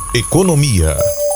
Economia.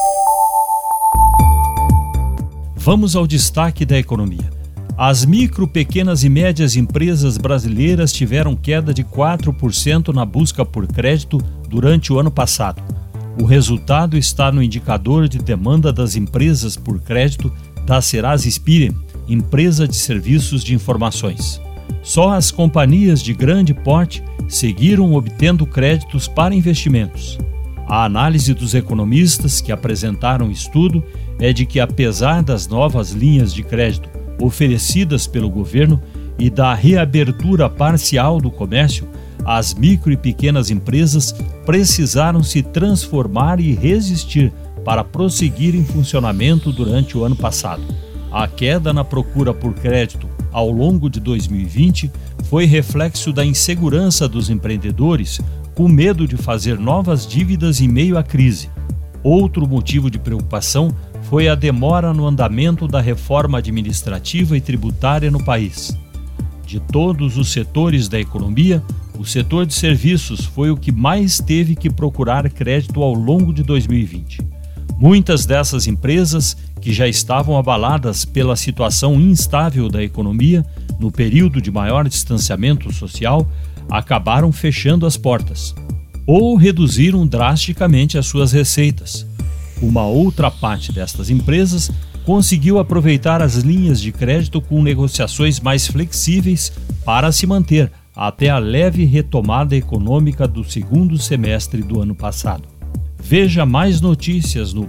Vamos ao destaque da economia. As micro, pequenas e médias empresas brasileiras tiveram queda de 4% na busca por crédito durante o ano passado. O resultado está no indicador de demanda das empresas por crédito da Serasa Experian, empresa de serviços de informações. Só as companhias de grande porte seguiram obtendo créditos para investimentos. A análise dos economistas que apresentaram o estudo é de que, apesar das novas linhas de crédito oferecidas pelo governo e da reabertura parcial do comércio, as micro e pequenas empresas precisaram se transformar e resistir para prosseguir em funcionamento durante o ano passado. A queda na procura por crédito ao longo de 2020 foi reflexo da insegurança dos empreendedores, com medo de fazer novas dívidas em meio à crise. Outro motivo de preocupação foi a demora no andamento da reforma administrativa e tributária no país. De todos os setores da economia, o setor de serviços foi o que mais teve que procurar crédito ao longo de 2020. Muitas dessas empresas, que já estavam abaladas pela situação instável da economia no período de maior distanciamento social, acabaram fechando as portas ou reduziram drasticamente as suas receitas. Uma outra parte destas empresas conseguiu aproveitar as linhas de crédito com negociações mais flexíveis para se manter até a leve retomada econômica do segundo semestre do ano passado. Veja mais notícias no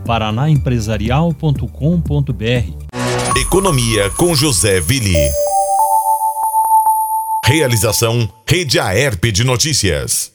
paranaempresarial.com.br. Economia com José Willi. Realização Rede Aerp de Notícias.